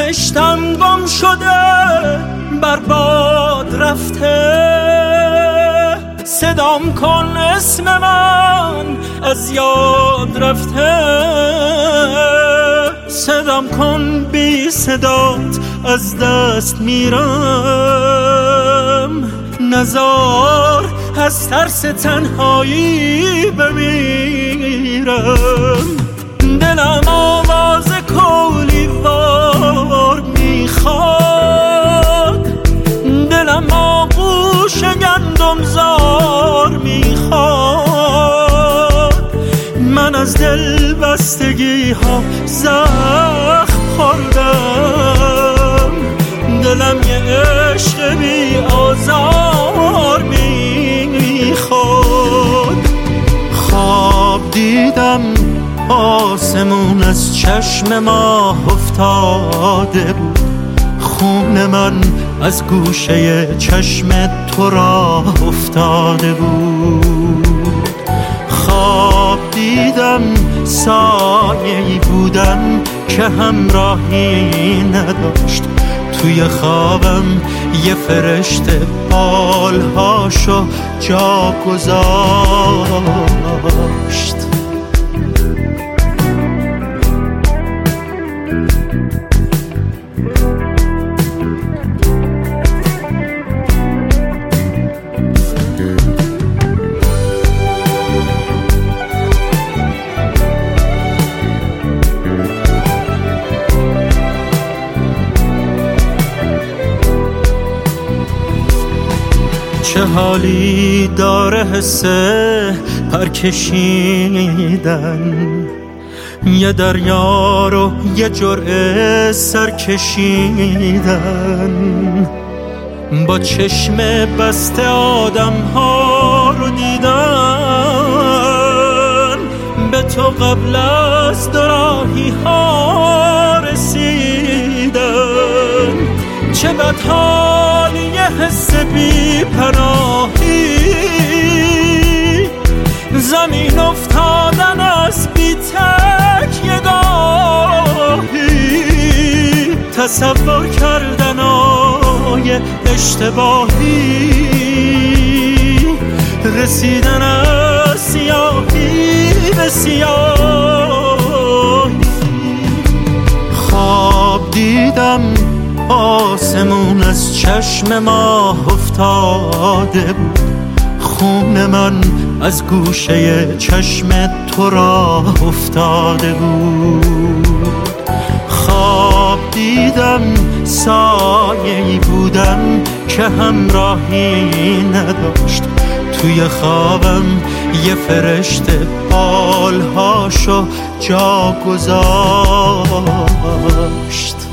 بهشتم گم شده، برباد رفته. صدام کن اسم من از یاد رفته، صدام کن بی صدات از دست میرم. نزار از ترس تنهایی بمیرم. دلم آواز کولی وار میخواد، دلم آغوش گندم زار میخواد. من از دل بستگی ها زخم خوردم، دلم یه عشق بی آزار میخواد. خواب دیدم آسمون از چشم ما افتاده بود، خون من از گوشه چشم تو را افتاده بود. خواب دیدم سایه‌ای بودم که همراهی نداشت، توی خوابم یه فرشته بالهاشو جا گذاشت. چه حالی داره حسه پرکشیدن، یه دریا رو یه جرعه سر کشیدن. با چشم بسته آدم ها رو دیدن، به تو قبل از دوراهی ها رسیدن. چه بدحالی یه حس بی پناهی، زمین افتادن از بی تک یه گاهی، تصور کردن آیه اشتباهی، رسیدن از سیاهی به سیاهی. خواب دیدم آسمون از چشم ما افتاده بود، خون من از گوشه چشم تو را افتاده بود. خواب دیدم سایه‌ای بودم که همراهی نداشت، توی خوابم یه فرشته بالهاشو جا گذاشت.